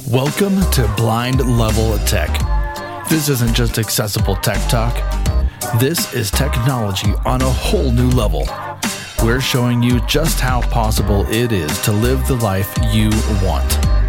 Welcome to Blind Level Tech. This isn't just accessible tech talk. This is technology on a whole new level. We're showing you just how possible it is to live the life you want.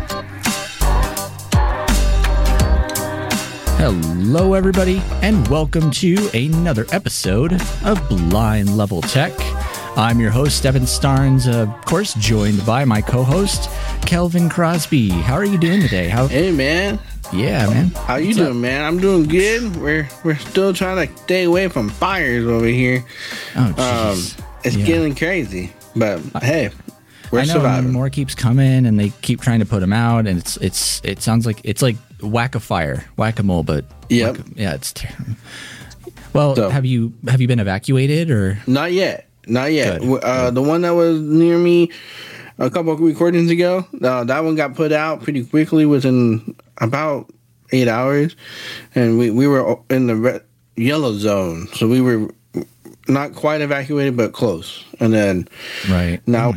Hello, everybody, and welcome to another episode of Blind Level Tech. I'm your host, Evan Starnes, of course, joined by my co-host, Kelvin Crosby. How are you doing today? Hey, man. Yeah, man. How you doing, man? I'm doing good. We're still trying to stay away from fires over here. Oh, jeez. It's getting crazy, but hey, we're surviving. More keeps coming, and they keep trying to put them out, and it sounds like it's like whack-a-mole, but yep. It's terrible. Well, so, have you been evacuated or not yet? Not yet. The one that was near me a couple of recordings ago, that one got put out pretty quickly within about 8 hours, and we were in the yellow zone, so we were not quite evacuated, but close. And then now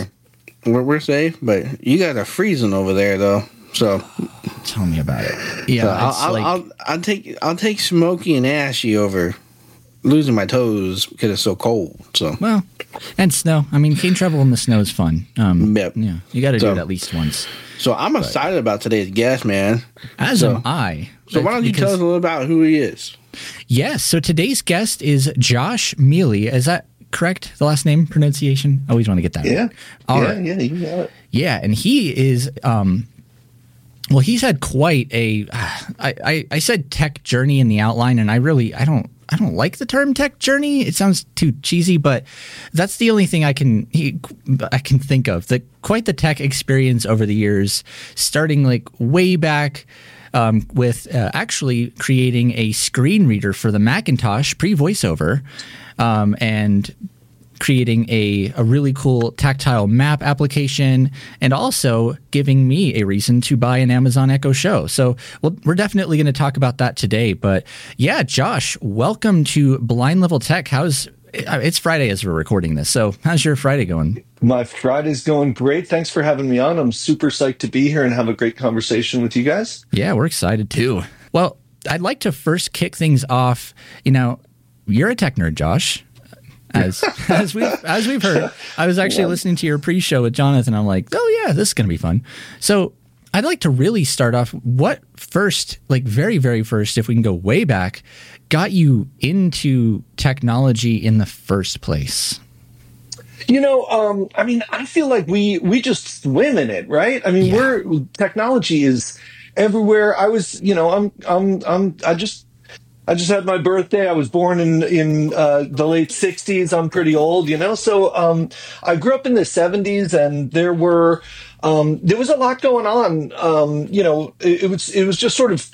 we're safe, but you guys are freezing over there, though. So tell me about it. Yeah, so I'll take smoky and ashy over losing my toes because it's so cold. So and snow. I mean, cane travel in the snow is fun. Yep. Yeah, you got to do it at least once. So I'm excited about today's guest, man. As am I. So why don't you tell us a little about who he is? Yes. So today's guest is Josh Mealy. Is that correct? The last name pronunciation? I always want to get that right. Yeah, you got it. Yeah, and he is. Well, he's had quite a. I said tech journey in the outline, and I don't like the term tech journey. It sounds too cheesy, but that's the only thing I can think of. Quite the tech experience over the years, starting like way back with actually creating a screen reader for the Macintosh pre-VoiceOver, and creating a really cool tactile map application, and also giving me a reason to buy an Amazon Echo Show. So we're definitely going to talk about that today. But yeah, Josh, welcome to Blind Level Tech. It's Friday as we're recording this. So how's your Friday going? My Friday's going great. Thanks for having me on. I'm super psyched to be here and have a great conversation with you guys. Yeah, we're excited too. Well, I'd like to first kick things off. You're a tech nerd, Josh. As we've heard, I was actually listening to your pre-show with Jonathan. I'm like, oh yeah, this is going to be fun. So I'd like to really start off. What first, like very, very first, if we can go way back, got you into technology in the first place? I feel like we just swim in it, right? I mean, technology is everywhere. I just had my birthday. I was born in the late 60s. I'm pretty old, So I grew up in the 70s, and there was a lot going on. It was just sort of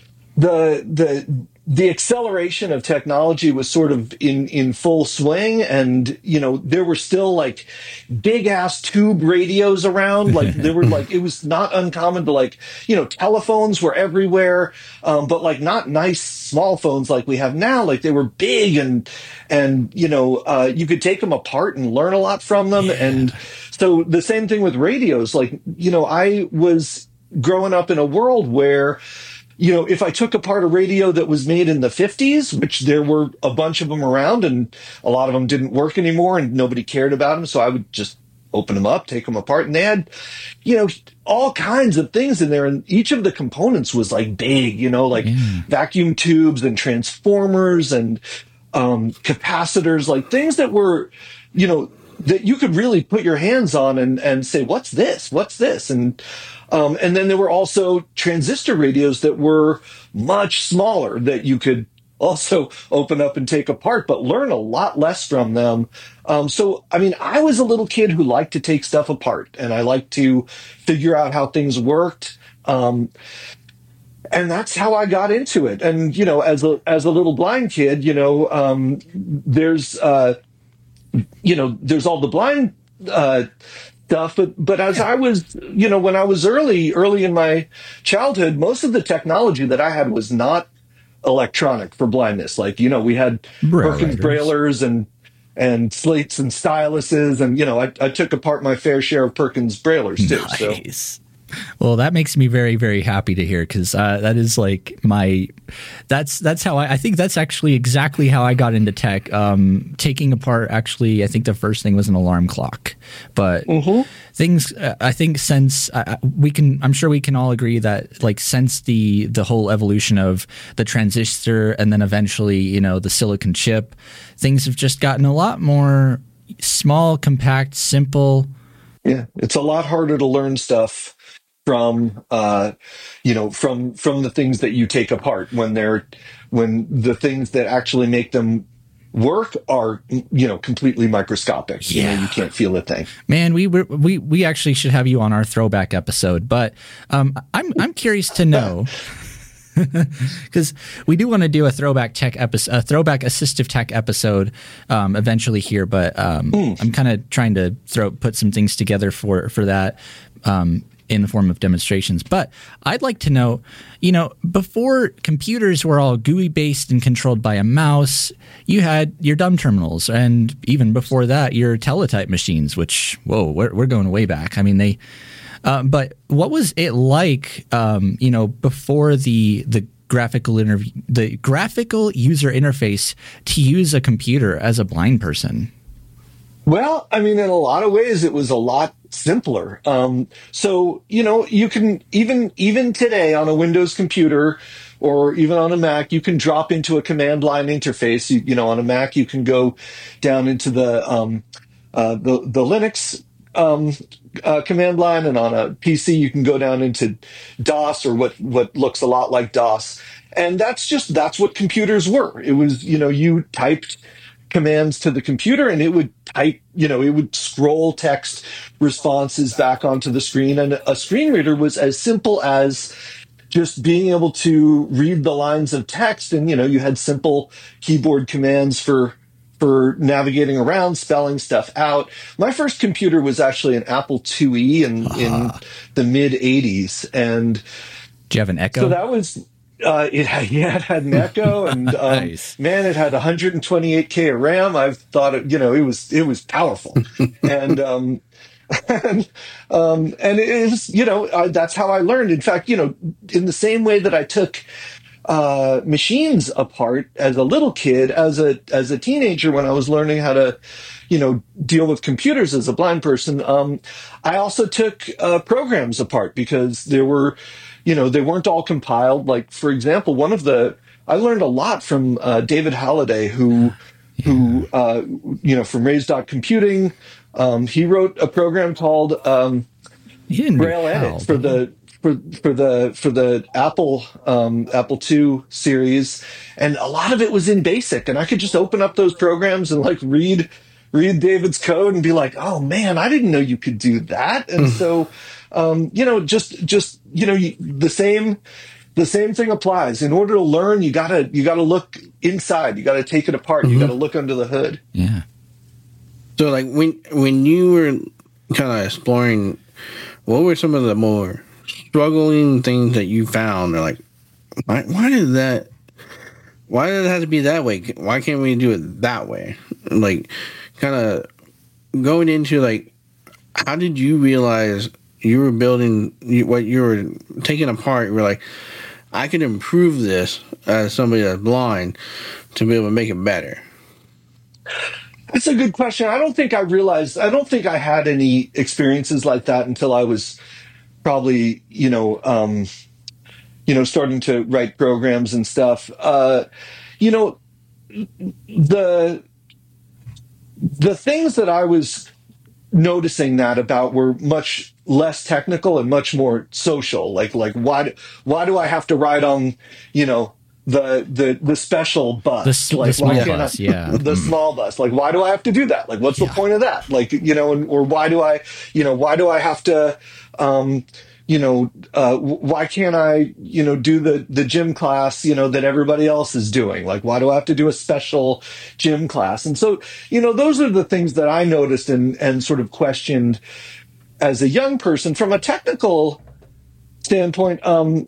the acceleration of technology was sort of in full swing, and there were still like big ass tube radios around. Like there were it was not uncommon to telephones were everywhere, but like not nice small phones like we have now. Like they were big and you could take them apart and learn a lot from them. Yeah. And so the same thing with radios. I was growing up in a world where if I took apart a radio that was made in the 50s, which there were a bunch of them around, and a lot of them didn't work anymore and nobody cared about them, so I would just open them up, take them apart, and they had, all kinds of things in there, and each of the components was like big, vacuum tubes and transformers and capacitors, like things that were, that you could really put your hands on and say, what's this? What's this? And then there were also transistor radios that were much smaller that you could also open up and take apart, but learn a lot less from them. I was a little kid who liked to take stuff apart, and I liked to figure out how things worked. And that's how I got into it. And, as a little blind kid, there's all the blind stuff, but as I was, when I was early in my childhood, most of the technology that I had was not electronic for blindness. We had Perkins Braillers and slates and styluses, and I took apart my fair share of Perkins Braillers too. Nice. Well, that makes me very, very happy to hear, because that is like that's how I think that's actually exactly how I got into tech. Taking apart, actually, I think the first thing was an alarm clock, but things I think since I'm sure we can all agree that like since the whole evolution of the transistor and then eventually the silicon chip, things have just gotten a lot more small, compact, simple. Yeah, it's a lot harder to learn stuff from from the things that you take apart when the things that actually make them work are completely microscopic. You can't feel a thing. Man, we actually should have you on our throwback episode, but I'm curious to know. Because we do want to do a throwback tech episode, a throwback assistive tech episode eventually here, but I'm kind of trying to put some things together for that in the form of demonstrations. But I'd like to know, before computers were all GUI based and controlled by a mouse, you had your dumb terminals, and even before that, your teletype machines. Which we're going way back. I mean they. But what was it like, before the graphical user interface to use a computer as a blind person? Well, I mean, in a lot of ways, it was a lot simpler. So you can even today on a Windows computer or even on a Mac, you can drop into a command line interface. On a Mac, you can go down into the Linux command line, and on a PC you can go down into DOS, or what looks a lot like DOS, and that's what computers were. It was you typed commands to the computer, and it would scroll text responses back onto the screen, and a screen reader was as simple as just being able to read the lines of text, and you had simple keyboard commands for navigating around, spelling stuff out. My first computer was actually an Apple IIe in the mid '80s, and do you have an Echo? So that was it had an Echo, and nice. Man, it had 128K of RAM. I thought it was powerful, and it is that's how I learned. In fact, in the same way that I took machines apart as a little kid, as a teenager, when I was learning how to, deal with computers as a blind person, I also took programs apart, because there were, they weren't all compiled. Like, for example, I learned a lot from David Halliday, who from Raised Computing. He wrote a program called Braille Edit for the Apple II series, and a lot of it was in BASIC, and I could just open up those programs and like read David's code and be like, oh man, I didn't know you could do that. And so, the same thing applies. In order to learn, you gotta look inside. You gotta take it apart. You gotta look under the hood. Yeah. So, like when you were kind of exploring, what were some of the more struggling things that you found? Or like, why did it have to be that way? Why can't we do it that way? Like, kind of going into like, how did you realize you were building what you were taking apart? You were like, I could improve this as somebody that's blind to be able to make it better. That's a good question. I don't think I had any experiences like that until I was probably, starting to write programs and stuff. The things that I was noticing that about were much less technical and much more social. Like why do I have to ride on, the special bus, the small bus, the small bus? Like, why do I have to do that? Like, what's the point of that? Like, or why do I have to, why can't I, do the gym class, that everybody else is doing? Like, why do I have to do a special gym class? And so, those are the things that I noticed and sort of questioned as a young person. From a technical standpoint,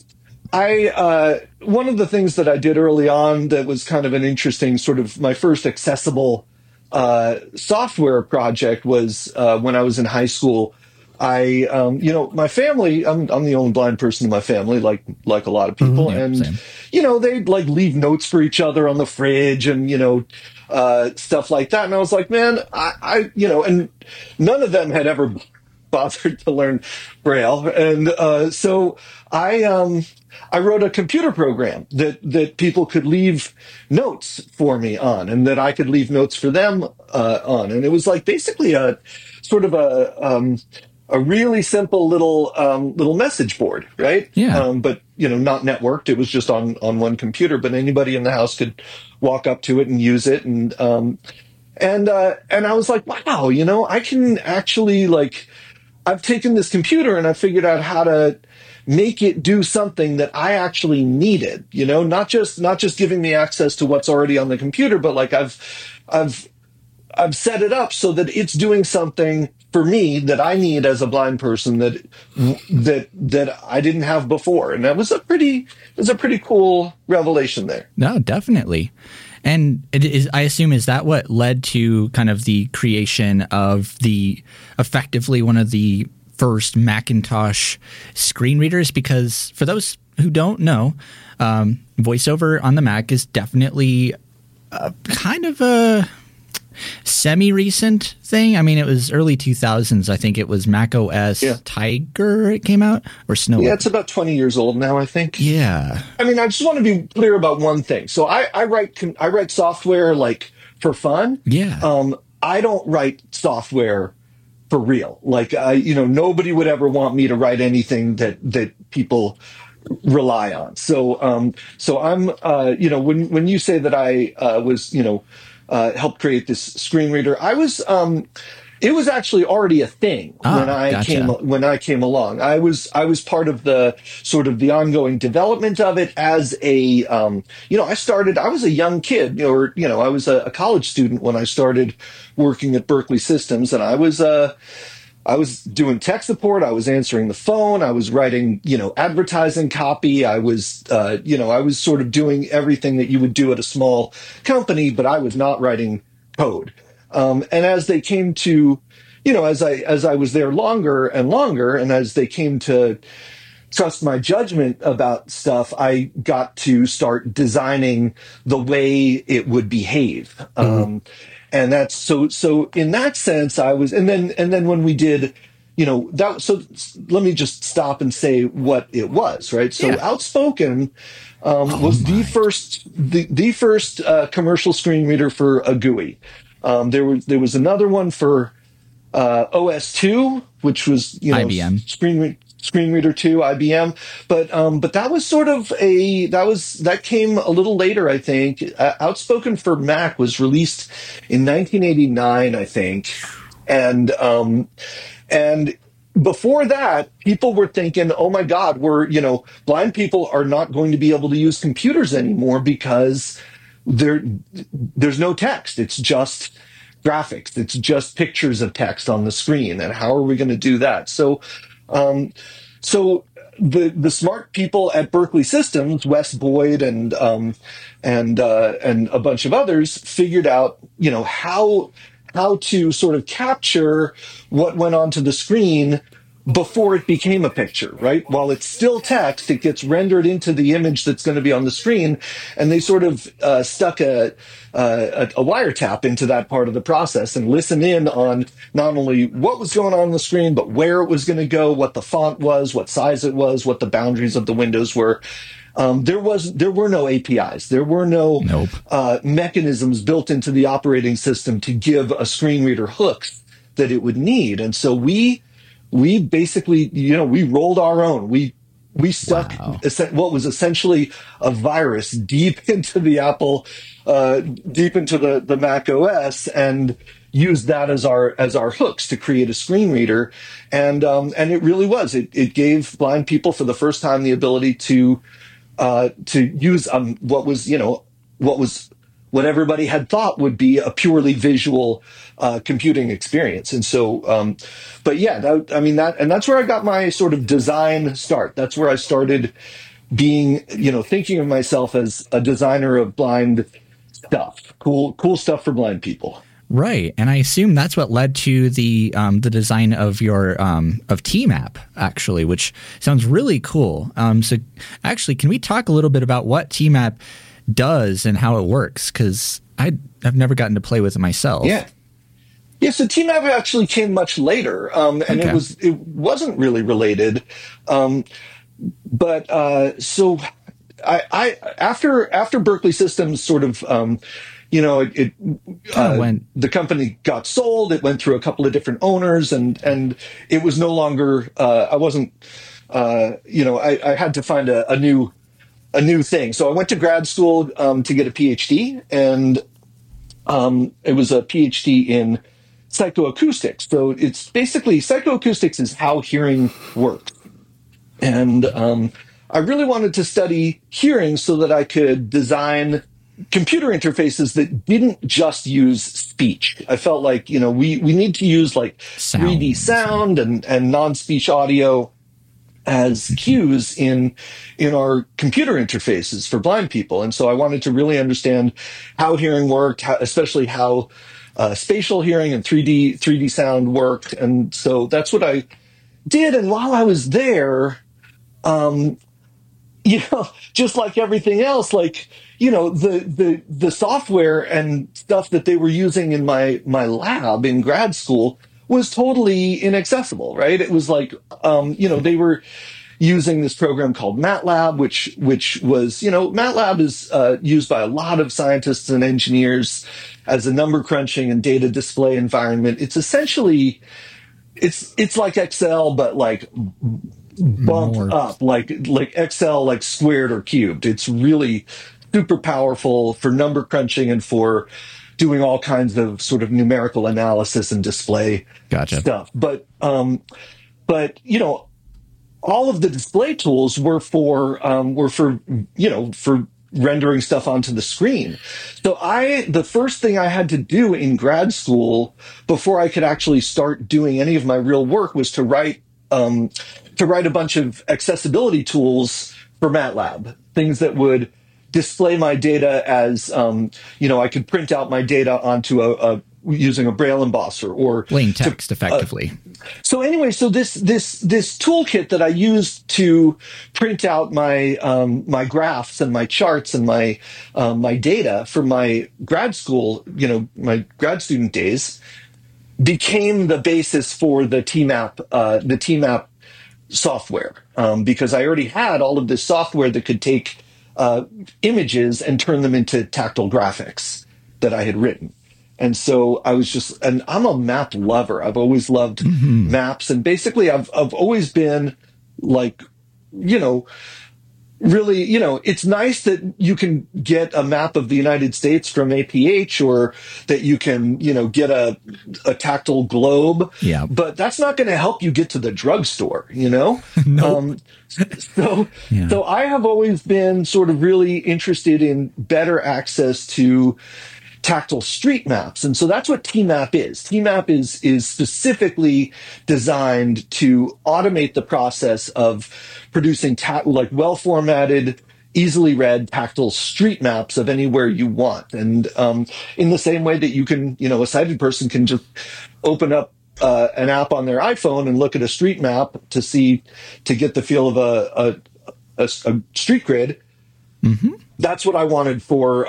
one of the things that I did early on that was kind of an interesting sort of my first accessible software project was when I was in high school. my family, I'm the only blind person in my family, like a lot of people. Yeah, and, same. they'd like leave notes for each other on the fridge and, stuff like that. And I was like, man, and none of them had ever bothered to learn Braille. And, so I wrote a computer program that people could leave notes for me on, and that I could leave notes for them on. And it was like basically a sort of a really simple little message board, right? Yeah. But not networked. It was just on one computer, but anybody in the house could walk up to it and use it. And I was like, wow, I can actually, like, I've taken this computer and I figured out how to make it do something that I actually needed, not just giving me access to what's already on the computer, but like I've set it up so that it's doing something for me that I need as a blind person that I didn't have before. And that was a pretty cool revelation there. No, definitely. And I assume, is that what led to kind of the creation of effectively one of the first Macintosh screen readers? Because for those who don't know, VoiceOver on the Mac is definitely kind of a semi-recent thing. I mean, it was early 2000s. I think it was Mac OS Tiger it came out, or Snow. Yeah, it's about 20 years old now, I think. Yeah. I mean, I just want to be clear about one thing. So I write software like for fun. Yeah. I don't write software for real. Like, nobody would ever want me to write anything that people rely on. So I'm, when you say that I was, helped create this screen reader, it was actually already a thing when I came along. I was part of the sort of the ongoing development of it as I was a young kid, I was a college student when I started working at Berkeley Systems, and I was doing tech support. I was answering the phone. I was writing, advertising copy. I was sort of doing everything that you would do at a small company, but I was not writing code. And as they came to, as I was there longer and longer, and as they came to trust my judgment about stuff, I got to start designing the way it would behave. And that's so in that sense, I was, and then when we did, so let me just stop and say what it was, right? So Outspoken was the first commercial screen reader for a GUI. There was another one for OS2, which was IBM Screen Reader 2, IBM, but that was sort of that came a little later, I think. Outspoken for Mac was released in 1989, I think, and before that, people were thinking, "Oh my God, blind people are not going to be able to use computers anymore because there's no text. It's just graphics. It's just pictures of text on the screen. And how are we going to do that?" So the smart people at Berkeley Systems, Wes Boyd and a bunch of others, figured out, how to sort of capture what went onto the screen before it became a picture, right? While it's still text, it gets rendered into the image that's going to be on the screen, and they sort of stuck a wiretap into that part of the process and listen in on not only what was going on the screen, but where it was going to go, what the font was, what size it was, what the boundaries of the windows were. There were no APIs. There were no mechanisms built into the operating system to give a screen reader hooks that it would need, and so we basically, we rolled our own. We stuck what was essentially a virus deep into the Apple, deep into the Mac OS, and used that as our hooks to create a screen reader. And it really was. It gave blind people for the first time the ability to use what everybody had thought would be a purely visual computing experience. And so, but yeah, that's where I got my sort of design start. That's where I started being, thinking of myself as a designer of blind stuff, cool stuff for blind people. Right, and I assume that's what led to the design of your of TMAP, actually, which sounds really cool. So, actually, can we talk a little bit about what TMAP does and how it works? Because I've never gotten to play with it myself. Yeah. So TMAP actually came much later, and Okay. it wasn't really related, but so I after Berkeley Systems sort of. The company got sold. It went through a couple of different owners, and it was no longer. I wasn't. I had to find a new thing. So I went to grad school to get a PhD, and it was a PhD in psychoacoustics. So it's basically psychoacoustics is how hearing works, and I really wanted to study hearing so that I could design computer interfaces that didn't just use speech. I felt like, we need to use like 3D sound and non-speech audio as cues in our computer interfaces for blind people. And so I wanted to really understand how hearing worked, especially how spatial hearing and 3D sound worked. And so that's what I did. And while I was there, just like everything else, like, the software and stuff that they were using in my lab in grad school was totally inaccessible, right? It was like, they were using this program called MATLAB, which was, MATLAB is used by a lot of scientists and engineers as a number crunching and data display environment. It's essentially, it's like Excel, but like bumped up, like Excel, like squared or cubed. It's really super powerful for number crunching and for doing all kinds of sort of numerical analysis and display stuff. But all of the display tools were for rendering stuff onto the screen. So the first thing I had to do in grad school before I could actually start doing any of my real work was to write a bunch of accessibility tools for MATLAB, things that would display my data as, I could print out my data onto using a Braille embosser or plain text effectively. So this toolkit that I used to print out my my graphs and my charts and my data for my grad school, my grad student days, became the basis for the TMAP software, because I already had all of this software that could take images and turn them into tactile graphics that I had written. And so and I'm a map lover. I've always loved maps. And basically I've always been like, really, it's nice that you can get a map of the United States from APH, or that you can, get a tactile globe. Yeah. But that's not going to help you get to the drugstore, Nope. So I have always been sort of really interested in better access to tactile street maps. And so that's what TMAP is. TMAP is specifically designed to automate the process of producing well-formatted, easily read tactile street maps of anywhere you want. And in the same way that you can, a sighted person can just open up an app on their iPhone and look at a street map to get the feel of a street grid. Mm-hmm. That's what I wanted for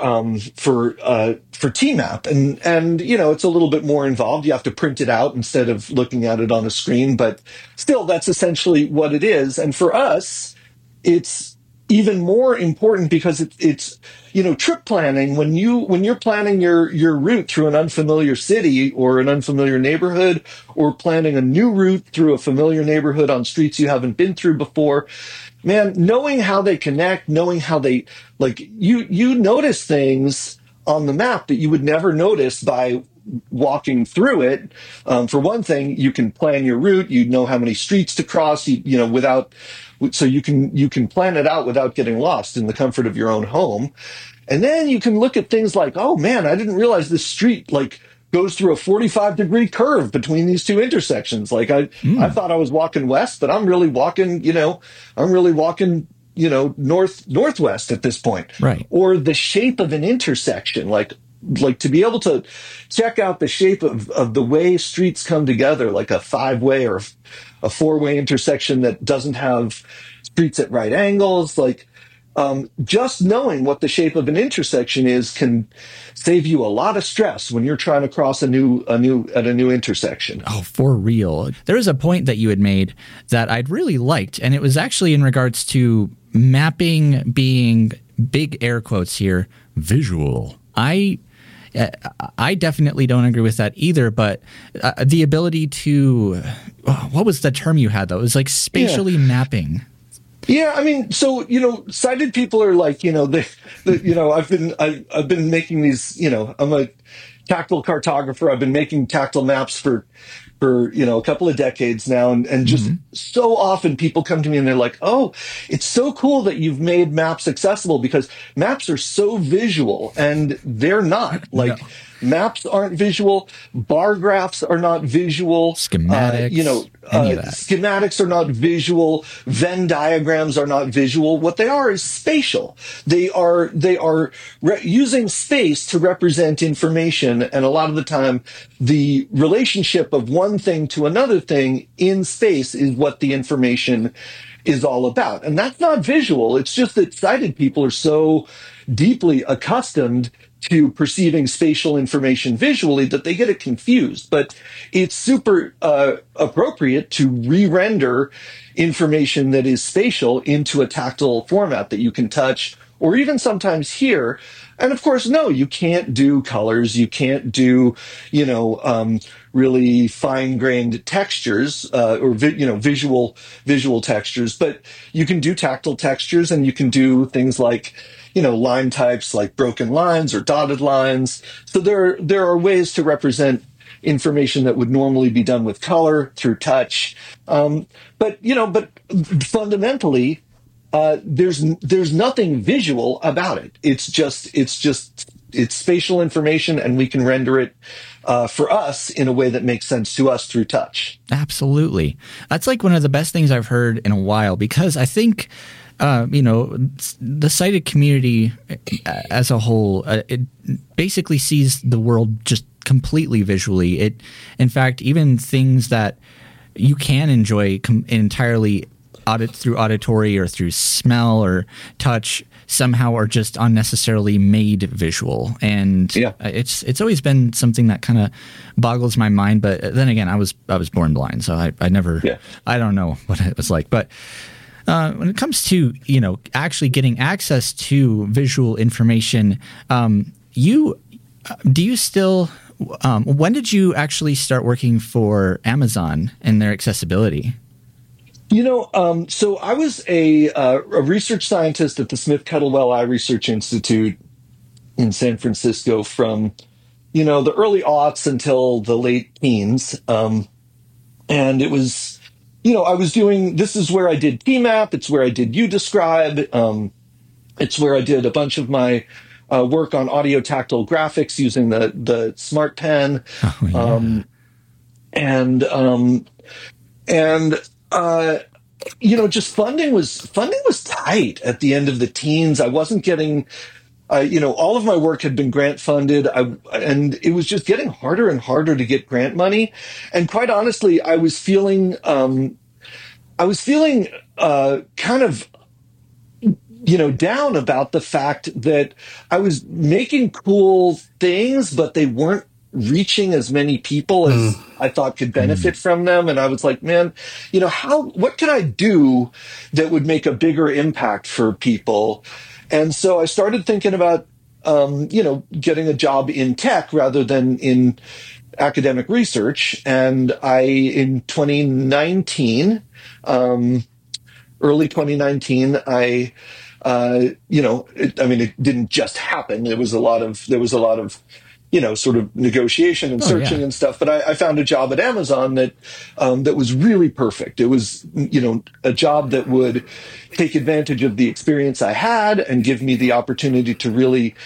TMAP, and it's a little bit more involved. You have to print it out instead of looking at it on a screen, but still, that's essentially what it is. And for us, it's even more important because it's trip planning. When you're planning your route through an unfamiliar city or an unfamiliar neighborhood, or planning a new route through a familiar neighborhood on streets you haven't been through before. Man, knowing how they connect, knowing how they, you notice things on the map that you would never notice by walking through it. For one thing, you can plan your route. You know how many streets to cross, so you can plan it out without getting lost in the comfort of your own home. And then you can look at things like, oh man, I didn't realize this street, goes through a 45-degree curve between these two intersections. I thought I was walking west, but I'm really walking, northwest at this point. Right. Or the shape of an intersection. like to be able to check out the shape of the way streets come together, like a 5-way or a 4-way intersection that doesn't have streets at right angles, like just knowing what the shape of an intersection is can save you a lot of stress when you're trying to cross a new intersection. Oh, for real. There was a point that you had made that I'd really liked, and it was actually in regards to mapping being, big air quotes here, visual. I definitely don't agree with that either, but the ability to, what was the term you had though? It was like spatially mapping. Yeah, I mean, so sighted people are like, I've been making these, I'm a tactile cartographer. I've been making tactile maps for a couple of decades now, and just so often people come to me and they're like, "Oh, it's so cool that you've made maps accessible," because maps are so visual, and they're not. Like no. Maps aren't visual. Bar graphs are not visual. Schematics. Schematics are not visual. Venn diagrams are not visual. What they are is spatial. They are using space to represent information, and a lot of the time, the relationship of one thing to another thing in space is what the information is all about. And that's not visual. It's just that sighted people are so deeply accustomed to perceiving spatial information visually that they get it confused. But it's super appropriate to re-render information that is spatial into a tactile format that you can touch or even sometimes hear. And of course, no, you can't do colors. You can't do, really fine-grained textures or visual textures. But you can do tactile textures, and you can do things like, line types like broken lines or dotted lines. So there are ways to represent information that would normally be done with color through touch. But fundamentally, there's nothing visual about it. It's spatial information, and we can render it for us in a way that makes sense to us through touch. Absolutely. That's like one of the best things I've heard in a while, because I think, the sighted community as a whole, it basically sees the world just completely visually. In fact, even things that you can enjoy entirely through auditory or through smell or touch somehow are just unnecessarily made visual. And it's always been something that kind of boggles my mind. But then again, I was born blind, so I never, I don't know what it was like. But when it comes to, actually getting access to visual information, when did you actually start working for Amazon and their accessibility? So I was a research scientist at the Smith Kettlewell Eye Research Institute in San Francisco from, the early aughts until the late teens. And it was, this is where I did TMAP. It's where I did UDescribe. It's where I did a bunch of my work on audio tactile graphics using the Smart Pen. Oh, yeah. Just funding was tight at the end of the teens. I wasn't getting, all of my work had been grant funded, and it was just getting harder and harder to get grant money. And quite honestly, I was feeling kind of, down about the fact that I was making cool things, but they weren't reaching as many people as I thought could benefit from them. And I was like, man, what can I do that would make a bigger impact for people? And so I started thinking about, getting a job in tech rather than in academic research. And in 2019, early 2019, it didn't just happen. There was a lot of sort of negotiation and searching and stuff. But I found a job at Amazon that was really perfect. It was, a job that would take advantage of the experience I had and give me the opportunity to really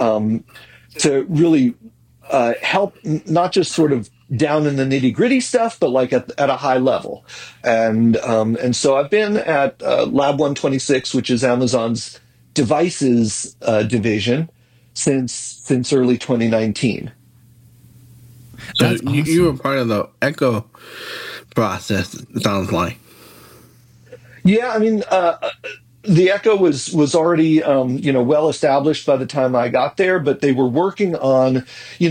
help, not just sort of down in the nitty gritty stuff, but like at a high level. And so I've been at Lab 126, which is Amazon's devices division. since early 2019. So you were part of the Echo process, it sounds like. Yeah, I mean, the Echo was already well established by the time I got there, but they were working on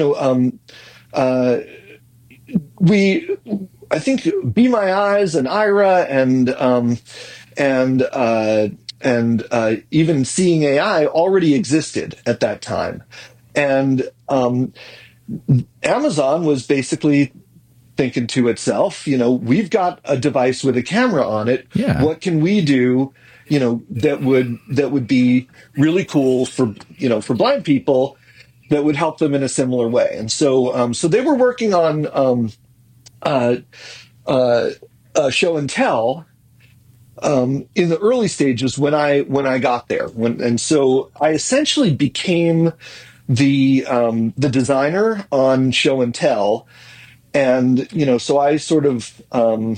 I think Be My Eyes and Ira and even Seeing AI already existed at that time, and Amazon was basically thinking to itself, we've got a device with a camera on it. Yeah. What can we do, that would be really cool for blind people, that would help them in a similar way. And so they were working on show and tell in the early stages when I got there. And so I essentially became the designer on show and tell. And, so I sort of, I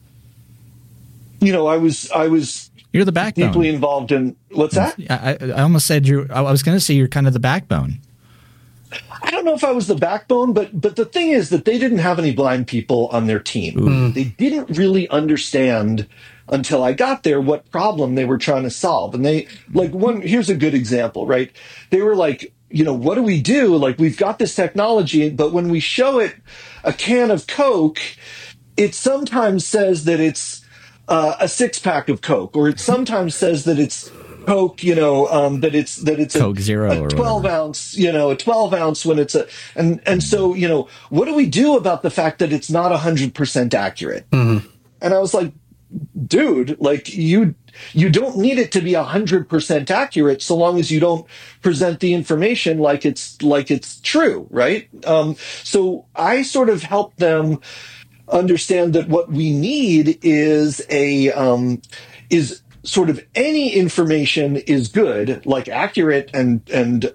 was you're the backbone. Deeply involved in, what's that? I almost said I was going to say you're kind of the backbone. I don't know if I was the backbone, but the thing is that they didn't have any blind people on their team. Mm. They didn't really understand until I got there what problem they were trying to solve. And here's a good example, right? They were like, what do we do? Like, we've got this technology, but when we show it a can of Coke, it sometimes says that it's a 6-pack of Coke, or it sometimes says that it's Coke, that it's Coke Zero, a 12 ounce, a 12 ounce when it's and so, what do we do about the fact that it's not 100% accurate? Mm-hmm. And I was like, dude, like you don't need it to be 100% accurate so long as you don't present the information like it's true, right? So I sort of helped them understand that what we need is is sort of any information is good, like accurate and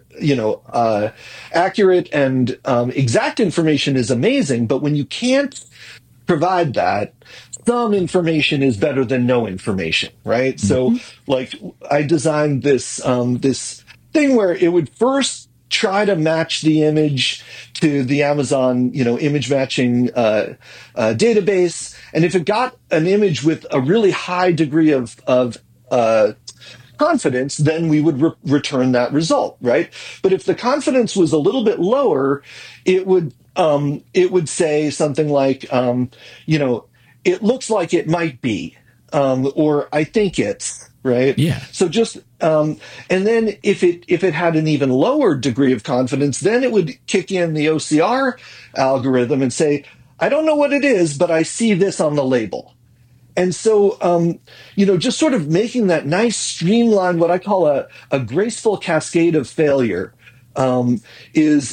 exact information is amazing, but when you can't provide that, some information is better than no information, right? Mm-hmm. So, like, I designed this this thing where it would first try to match the image to the Amazon, image matching database, and if it got an image with a really high degree of confidence, then we would return that result, right? But if the confidence was a little bit lower, it would say something like, it looks like it might be, or I think it's, right? Yeah. So just, and then if it had an even lower degree of confidence, then it would kick in the OCR algorithm and say, I don't know what it is, but I see this on the label. And so, just sort of making that nice streamlined, what I call a graceful cascade of failure, they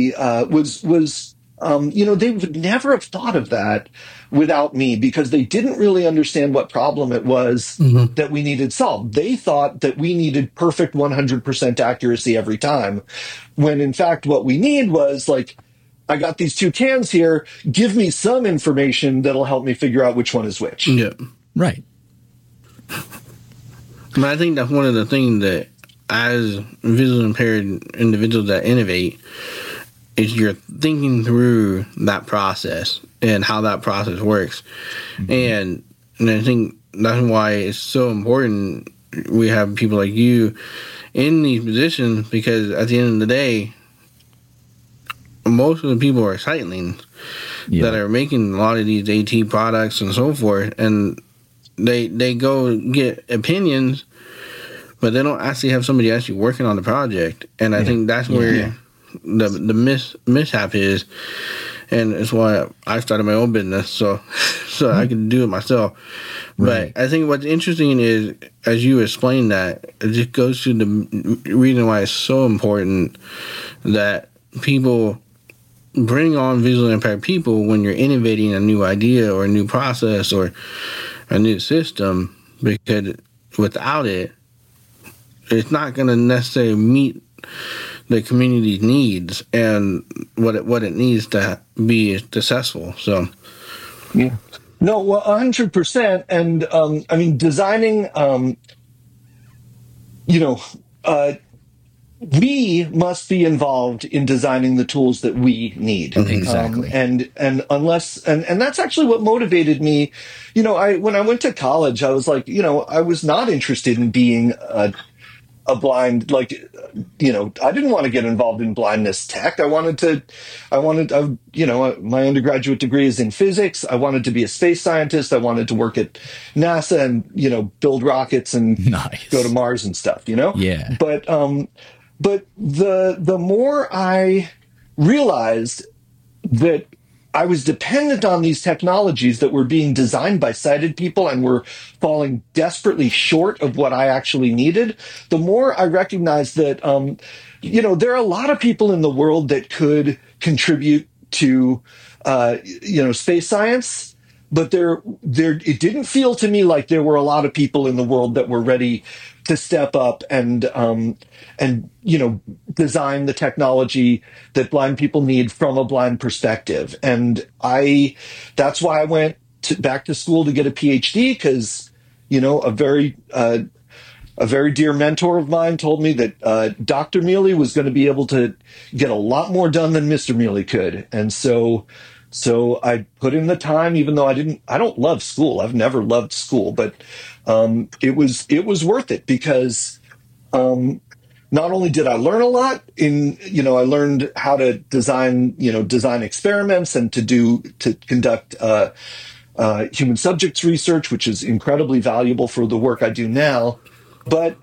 would never have thought of that without me, because they didn't really understand what problem it was mm-hmm. that we needed solved. They thought that we needed perfect 100% accuracy every time, when in fact what we need was like, I got these two cans here, give me some information that'll help me figure out which one is which. Yeah. Right. But I think that's one of the things that, as visually impaired individuals that innovate, is you're thinking through that process and how that process works. Mm-hmm. And I think that's why it's so important we have people like you in these positions, because at the end of the day, most of the people are sightlings that are making a lot of these AT products and so forth, and they go get opinions, but they don't actually have somebody actually working on the project. And I think that's where the mishap is, and it's why I started my own business so I can do it myself. Right. But I think what's interesting is, as you explain that, it just goes to the reason why it's so important that people bring on visually impaired people when you're innovating a new idea or a new process or a new system, because without it, it's not going to necessarily meet the community's needs and what it needs to be successful. So, yeah, no, 100%. And we must be involved in designing the tools that we need. Exactly. And that's actually what motivated me. You know, when I went to college, I was like, you know, I was not interested in being a blind, like, you know, I didn't want to get involved in blindness tech. My undergraduate degree is in physics. I wanted to be a space scientist. I wanted to work at NASA and, you know, build rockets and go to Mars and stuff, you know? Yeah. But the more I realized that I was dependent on these technologies that were being designed by sighted people and were falling desperately short of what I actually needed, the more I recognized that, you know, there are a lot of people in the world that could contribute to, you know, space science, but it didn't feel to me like there were a lot of people in the world that were ready to step up and you know, design the technology that blind people need from a blind perspective. And that's why I went back to school to get a PhD, because, you know, a very dear mentor of mine told me that Dr. Mealy was going to be able to get a lot more done than Mr. Mealy could. And so I put in the time, even though I don't love school. I've never loved school, but it was worth it, because not only did I learn a lot I learned how to design experiments and to conduct human subjects research, which is incredibly valuable for the work I do now. But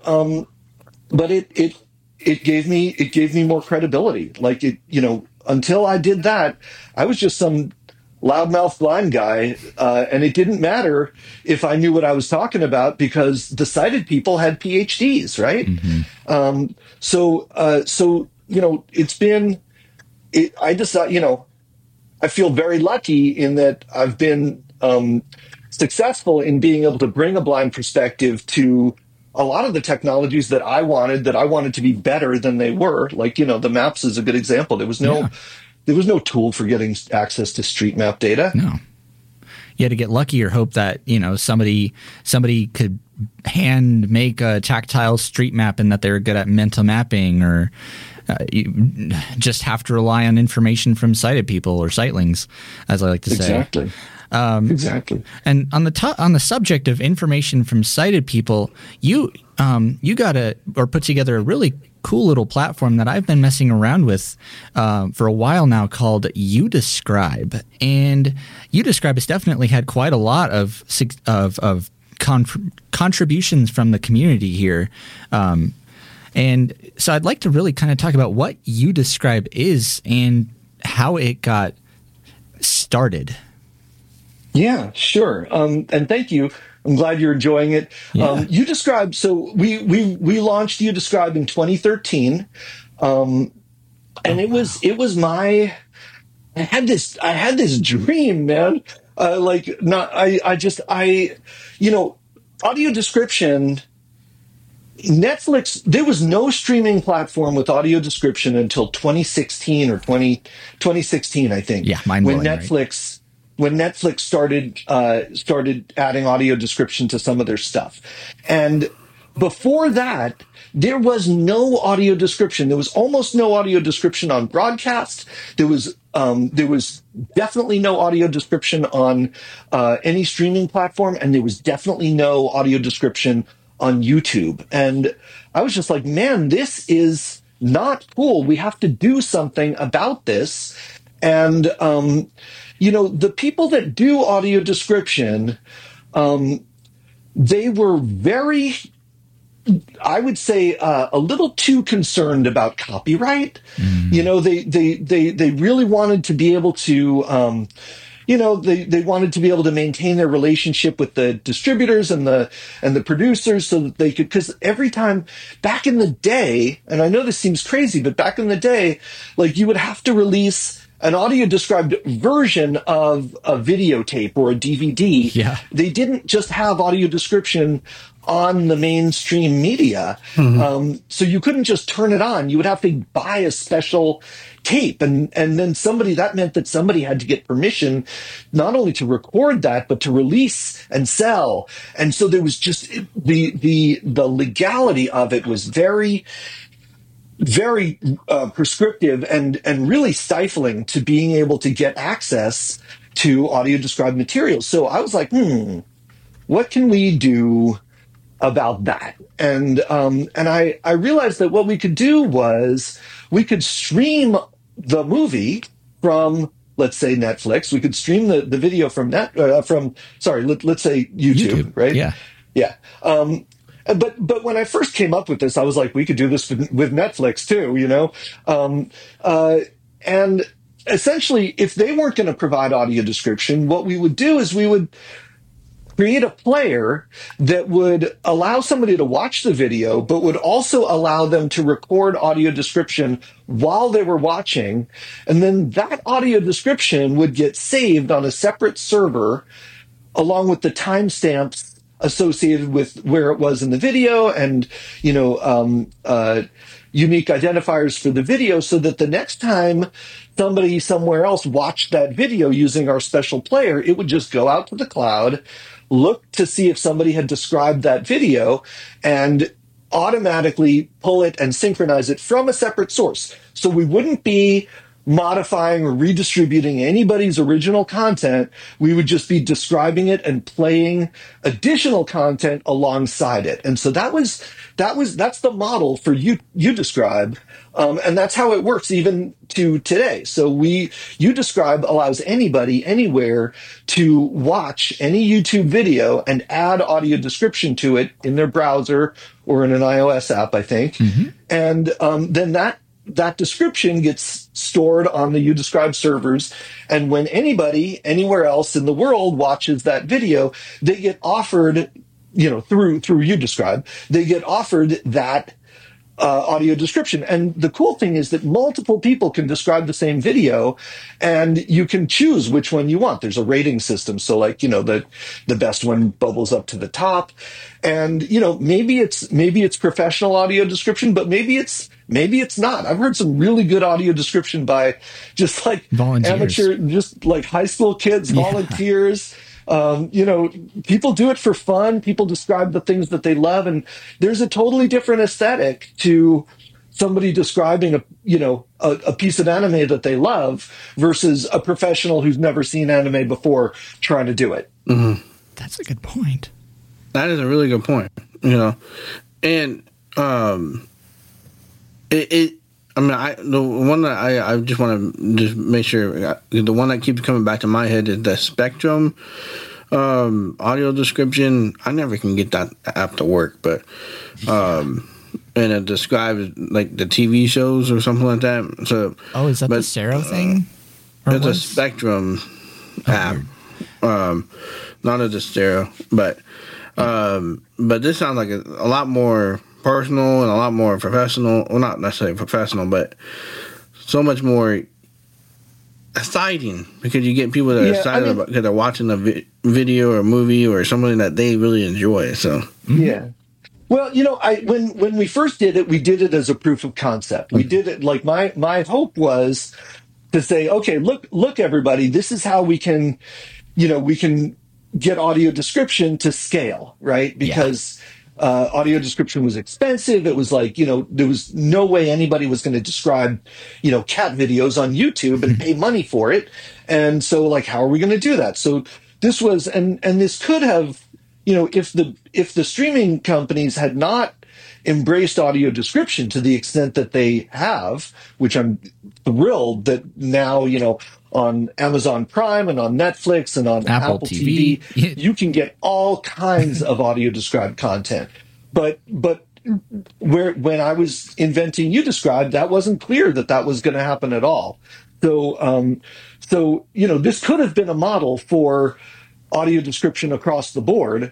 it gave me more credibility. Like, it, you know, until I did that, I was just some loudmouth blind guy, and it didn't matter if I knew what I was talking about, because the sighted people had PhDs, right? Mm-hmm. So you know, I decided, you know, I feel very lucky in that I've been successful in being able to bring a blind perspective to a lot of the technologies that I wanted to be better than they were. Like, you know, the maps is a good example. There was no tool for getting access to street map data. No. You had to get lucky or hope that, you know, somebody could hand make a tactile street map and that they're good at mental mapping, or you just have to rely on information from sighted people or sightlings, as I like to say. Exactly. Exactly. And on the subject of information from sighted people, you put together a really cool little platform that I've been messing around with for a while now, called Udescribe. And Udescribe has definitely had quite a lot of contributions from the community here. And so I'd like to really kind of talk about what Udescribe is and how it got started. Yeah, sure. And thank you. I'm glad you're enjoying it. Yeah. Udescribe. So we launched Udescribe in 2013. And it was I had this dream, man. You know, audio description, Netflix, there was no streaming platform with audio description until 2016 or 2016, I think. Yeah, mind-blowing, when Netflix started adding audio description to some of their stuff. And before that, there was no audio description. There was almost no audio description on broadcast. There was definitely no audio description on any streaming platform, and there was definitely no audio description on YouTube. And I was just like, man, this is not cool. We have to do something about this. And you know, the people that do audio description, they were very, I would say, a little too concerned about copyright. Mm. You know, they really wanted to be able to, you know, they wanted to be able to maintain their relationship with the distributors and the producers, so that they could, because every time back in the day, and I know this seems crazy, but back in the day, like, you would have to release an audio described version of a videotape or a DVD. Yeah. They didn't just have audio description on the mainstream media. Mm-hmm. So you couldn't just turn it on. You would have to buy a special tape. And then that meant that somebody had to get permission not only to record that, but to release and sell. And so there was just the legality of it was very, very prescriptive and really stifling to being able to get access to audio described materials. So I was like, what can we do about that? And I realized that what we could do was we could stream the movie from, let's say, Netflix. We could stream the video from let's say YouTube, right? Yeah. Yeah. But when I first came up with this, I was like, we could do this with Netflix too, you know? And essentially, if they weren't going to provide audio description, what we would do is we would create a player that would allow somebody to watch the video, but would also allow them to record audio description while they were watching. And then that audio description would get saved on a separate server along with the timestamps associated with where it was in the video and, unique identifiers for the video, so that the next time somebody somewhere else watched that video using our special player, it would just go out to the cloud, look to see if somebody had described that video, and automatically pull it and synchronize it from a separate source. So we wouldn't be modifying or redistributing anybody's original content. We would just be describing it and playing additional content alongside it. And so that's the model for UDescribe. And that's how it works even to today. So UDescribe allows anybody anywhere to watch any YouTube video and add audio description to it in their browser or in an iOS app, I think. Mm-hmm. And then that description gets stored on the UDescribe servers. And when anybody anywhere else in the world watches that video, they get offered, through UDescribe, they get offered that audio description. And the cool thing is that multiple people can describe the same video, and you can choose which one you want. There's a rating system. So the best one bubbles up to the top. And, maybe it's professional audio description, but maybe it's not. I've heard some really good audio description by just like amateur, just like high school kids, volunteers. People do it for fun. People describe the things that they love, and there's a totally different aesthetic to somebody describing a piece of anime that they love versus a professional who's never seen anime before trying to do it. Mm-hmm. That's a good point. That is a really good point. And the one that I just want to just make sure, the one that keeps coming back to my head is the Spectrum audio description. I never can get that app to work, but and it describes like the TV shows or something like that. So, is that the Sero thing? It's a Spectrum app, not a Stereo, but this sounds like a lot more personal and a lot more professional. Well, not necessarily professional, but so much more exciting because you get people that are excited about because they're watching a video or a movie or something that they really enjoy. So yeah. Well, when we first did it, we did it as a proof of concept. We did it like my hope was to say, okay, look, everybody, this is how we can get audio description to scale, right? Because audio description was expensive. It was like, there was no way anybody was going to describe, cat videos on YouTube and pay money for it. And so like, how are we going to do that? So this was, and this could have, if the streaming companies had not embraced audio description to the extent that they have, which I'm thrilled that now, on Amazon Prime and on Netflix and on Apple TV, you can get all kinds of audio described content. But when I was inventing UDescribe, that wasn't clear that was going to happen at all. So this could have been a model for audio description across the board.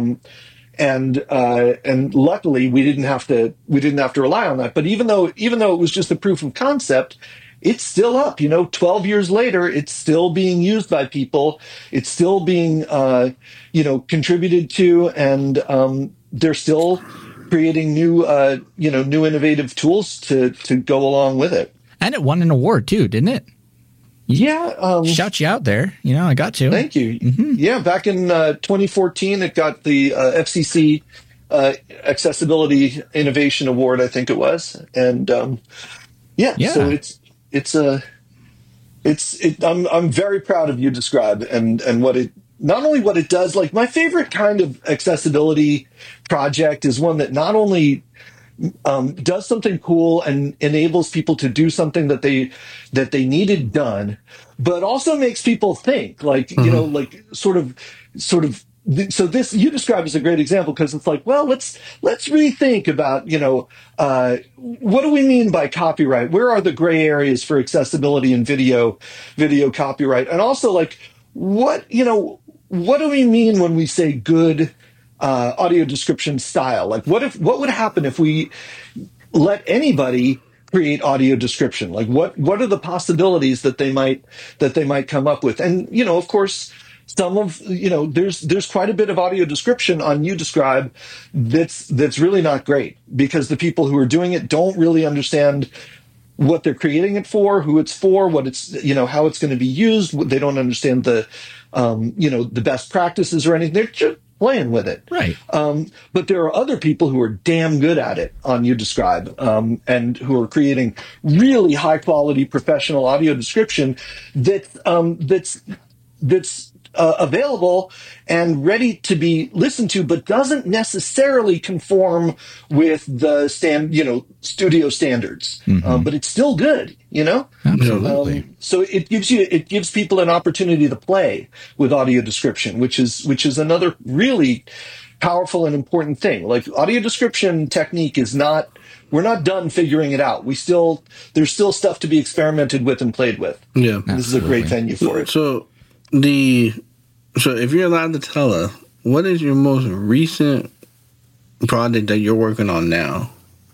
And luckily we didn't have to rely on that. But even though it was just a proof of concept, it's still up, 12 years later, it's still being used by people. It's still being, contributed to, and they're still creating new innovative tools to go along with it. And it won an award too, didn't it? Yeah. Shout you out there. I got to. Thank you. Mm-hmm. Yeah. Back in 2014, it got the FCC Accessibility Innovation Award, I think it was, and so I'm very proud of UDescribe and what it, not only what it does. Like, my favorite kind of accessibility project is one that not only does something cool and enables people to do something that they needed done, but also makes people think. Like, you know, like sort of. So this UDescribe is a great example, because it's like, well, let's rethink about, you know, what do we mean by copyright? Where are the gray areas for accessibility in video copyright? And also, like, what do we mean when we say good audio description style? Like, what would happen if we let anybody create audio description? Like, what are the possibilities that they might come up with? And, you know, of course, there's quite a bit of audio description on UDescribe that's really not great, because the people who are doing it don't really understand what they're creating it for, who it's for, what it's, you know, how it's going to be used. They don't understand the best practices or anything. They're just playing with it. Right. But there are other people who are damn good at it on UDescribe, and who are creating really high quality professional audio description that's available and ready to be listened to, but doesn't necessarily conform with the studio standards. But it's still good, you know? Absolutely. So it gives people an opportunity to play with audio description, which is another really powerful and important thing. Like, audio description technique we're not done figuring it out. There's still stuff to be experimented with and played with. Yeah. This is a great venue for it. So if you're allowed to tell us, what is your most recent project that you're working on now?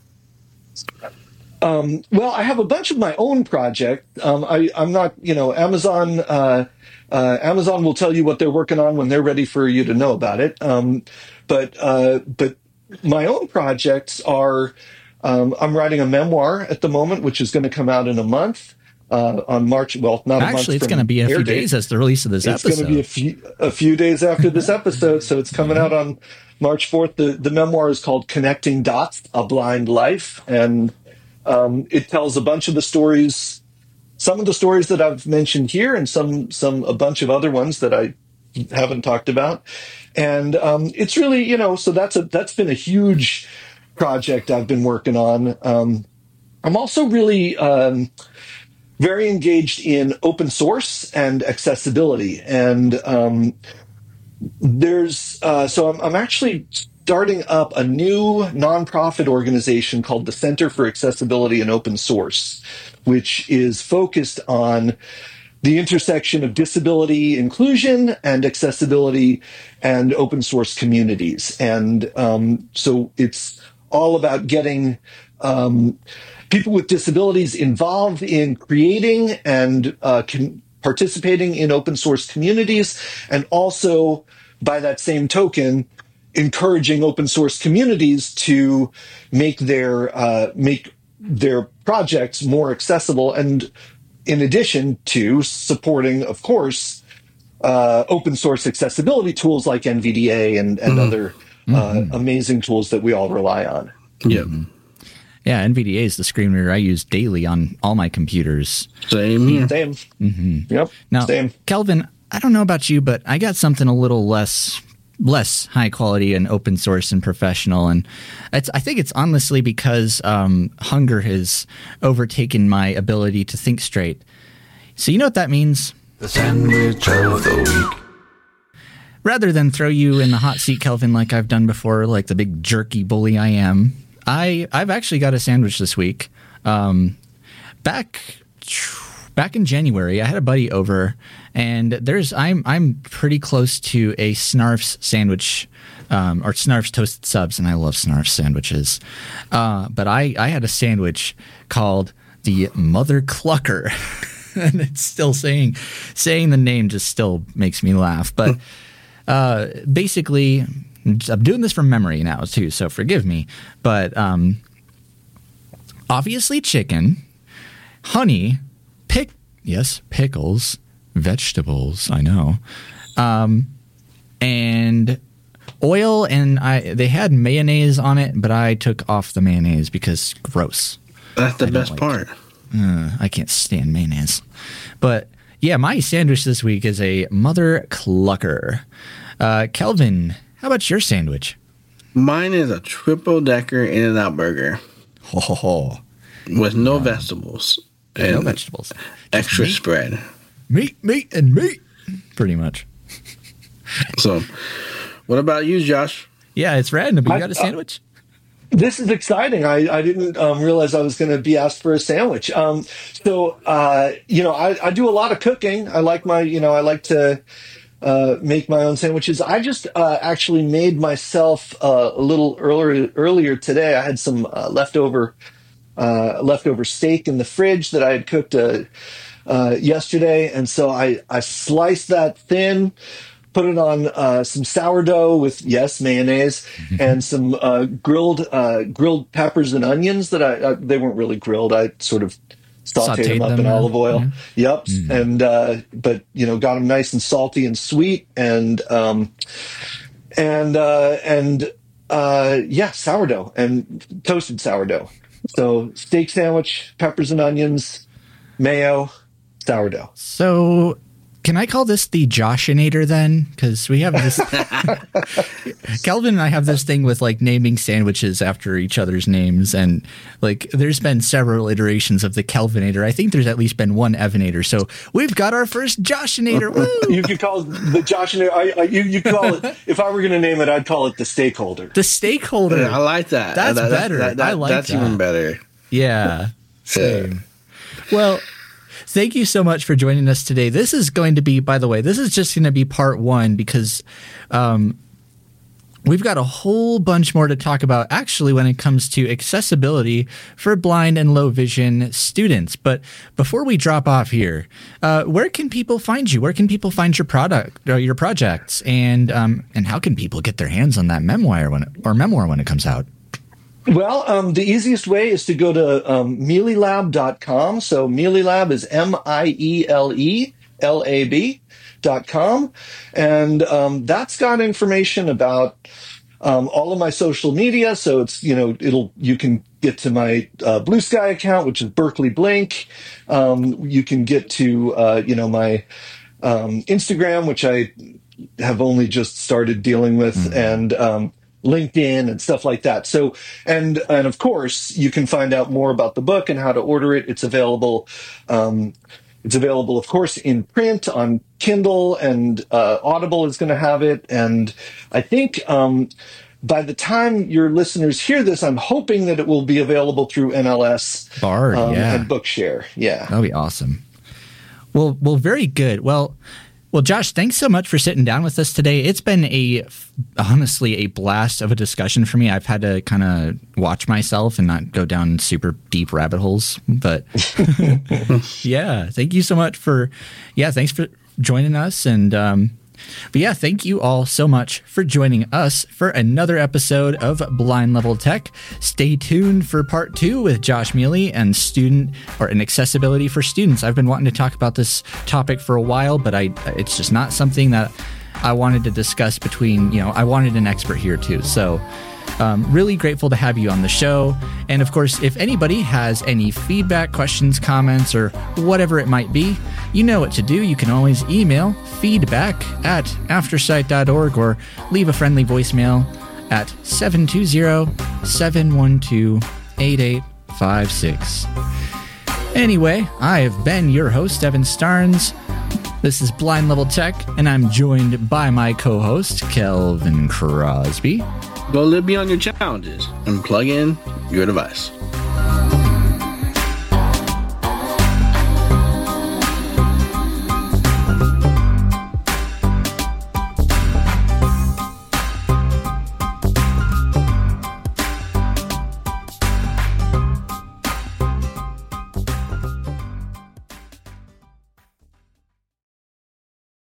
Well, I have a bunch of my own projects. I'm not, you know, Amazon will tell you what they're working on when they're ready for you to know about it. But my own projects are, I'm writing a memoir at the moment, which is going to come out in a month. On March, well, not actually, it's going to be a few days as the release of this episode. It's going to be a few days after this episode, so it's coming out on March 4th. The memoir is called "Connecting Dots: A Blind Life," and it tells a bunch of the stories, some of the stories that I've mentioned here, and a bunch of other ones that I haven't talked about. And it's really, you know, so that's been a huge project I've been working on. I'm also really very engaged in open source and accessibility. And I'm actually starting up a new nonprofit organization called the Center for Accessibility and Open Source, which is focused on the intersection of disability inclusion and accessibility and open source communities. And so it's all about getting people with disabilities involved in creating and participating in open source communities, and also, by that same token, encouraging open source communities to make their projects more accessible, and in addition to supporting, of course, open source accessibility tools like NVDA and other amazing tools that we all rely on. Yeah. Yeah, NVDA is the screen reader I use daily on all my computers. Same here. Same. Yep. Now, same. Kelvin, I don't know about you, but I got something a little less high quality and open source and professional, and I think it's honestly because hunger has overtaken my ability to think straight. So you know what that means? The sandwich of the week. Rather than throw you in the hot seat, Kelvin, like I've done before, like the big jerky bully I am, I've actually got a sandwich this week. Back in January, I had a buddy over, and I'm pretty close to a Snarf's sandwich, or Snarf's toasted subs, and I love Snarf's sandwiches. But I had a sandwich called the Mother Clucker, and it's still saying the name just still makes me laugh. But basically, I'm doing this from memory now too, so forgive me. But obviously chicken, honey, pickles, vegetables, I know, and oil, and they had mayonnaise on it, but I took off the mayonnaise because gross. That's the best part. I can't stand mayonnaise. But yeah, my sandwich this week is a Mother Clucker. Kelvin, how about your sandwich? Mine is a triple-decker In-N-Out burger. With no vegetables. And no vegetables. Extra spread. Meat, and meat. Pretty much. So, what about you, Josh? Yeah, it's random. You got a sandwich? This is exciting. I didn't realize I was going to be asked for a sandwich. I do a lot of cooking. I like to make my own sandwiches. I just actually made myself a little earlier today. I had some leftover steak in the fridge that I had cooked yesterday, and so I sliced that thin, put it on some sourdough with mayonnaise, and some grilled peppers and onions that they weren't really grilled. I sort of sauteed them up in olive oil. Yeah. Yep. And but got them nice and salty and sweet, and sourdough and toasted sourdough. So steak sandwich, peppers and onions, mayo, sourdough. So can I call this the Joshinator then? Because we have this. Kelvin and I have this thing with like naming sandwiches after each other's names, and like there's been several iterations of the Kelvinator. I think there's at least been one Evanator. So we've got our first Joshinator. Woo! You could call it the Joshinator. You call it. If I were going to name it, I'd call it the Stakeholder. The Stakeholder. Yeah, I like that. That's better. I like that's that. Even better. Yeah. Same. Well, thank you so much for joining us today. This is going to be, by the way, this is just going to be part one because we've got a whole bunch more to talk about actually when it comes to accessibility for blind and low vision students. But before we drop off here, where can people find you? Where can people find your product or your projects? And how can people get their hands on that memoir when it comes out? Well, the easiest way is to go to mealylab.com. So Mealylab is MIELELAB.com. And that's got information about all of my social media. So it's, you can get to my Blue Sky account, which is Berkeley Blink. You can get to, my Instagram, which I have only just started dealing with, and LinkedIn and stuff like that. So, and of course, you can find out more about the book and how to order it. It's available. It's available, of course, in print on Kindle, and Audible is going to have it. And I think by the time your listeners hear this, I'm hoping that it will be available through NLS Bard, and Bookshare. Yeah, that'll be awesome. Well, very good. Well, Josh, thanks so much for sitting down with us today. It's been honestly a blast of a discussion for me. I've had to kind of watch myself and not go down super deep rabbit holes. But yeah, thank you so much thanks for joining us. And but yeah, thank you all so much for joining us for another episode of Blind Level Tech. Stay tuned for part 2 with Josh Mealy and accessibility for students. I've been wanting to talk about this topic for a while, but it's just not something that I wanted to discuss I wanted an expert here too. So really grateful to have you on the show. And of course, if anybody has any feedback, questions, comments, or whatever it might be, you know what to do. You can always email feedback@aftersight.org or leave a friendly voicemail at 720-712-8856. Anyway, I have been your host, Evan Starnes. This is Blind Level Tech, and I'm joined by my co-host, Kelvin Crosby. Go live beyond your challenges and plug in your device.